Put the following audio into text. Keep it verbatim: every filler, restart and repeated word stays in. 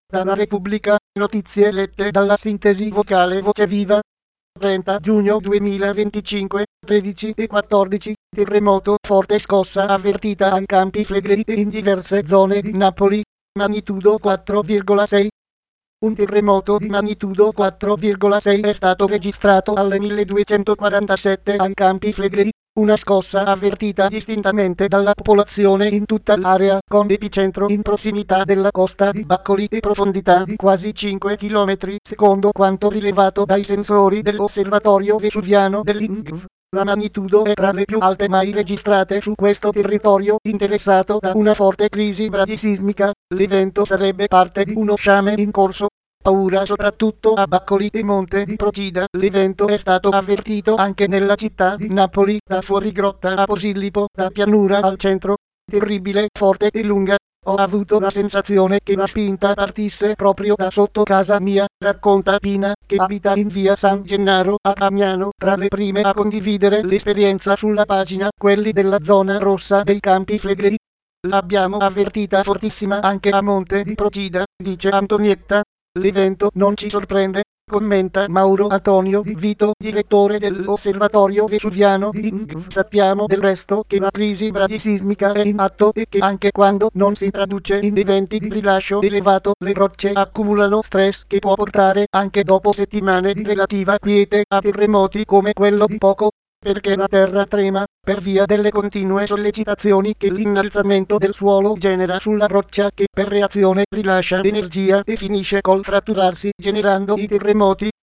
Dalla Repubblica, notizie lette dalla sintesi vocale Voce Viva. trenta giugno duemilaventicinque, tredici e quattordici, terremoto forte scossa avvertita ai Campi Flegrei e in diverse zone di Napoli, magnitudo quattro virgola sei. Un terremoto di magnitudo quattro virgola sei è stato registrato alle milleduecentoquarantasette ai Campi Flegrei, una scossa avvertita distintamente dalla popolazione in tutta l'area, con epicentro in prossimità della costa di Baccoli e profondità di quasi cinque chilometri, secondo quanto rilevato dai sensori dell'osservatorio vesuviano dell'I N G V. La magnitudo è tra le più alte mai registrate su questo territorio, interessato da una forte crisi bradisismica. L'evento sarebbe parte di uno sciame in corso. Paura soprattutto a Baccoli e Monte di Procida. L'evento è stato avvertito anche nella città di Napoli, da Fuorigrotta a Posillipo, da Pianura al centro. Terribile, forte e lunga. Ho avuto la sensazione che la spinta partisse proprio da sotto casa mia, racconta Pina, che abita in via San Gennaro a Camiano, tra le prime a condividere l'esperienza sulla pagina, quelli della zona rossa dei Campi Flegrei. L'abbiamo avvertita fortissima anche a Monte di Procida, dice Antonietta. L'evento non ci sorprende, commenta Mauro Antonio Di Vito, direttore dell'osservatorio vesuviano di I N G V. Sappiamo del resto che la crisi bradisismica è in atto e che anche quando non si traduce in eventi di rilascio elevato, le rocce accumulano stress che può portare, anche dopo settimane di relativa quiete, a terremoti come quello di poco. Perché la terra trema, per via delle continue sollecitazioni che l'innalzamento del suolo genera sulla roccia che per reazione rilascia energia e finisce col fratturarsi generando i terremoti.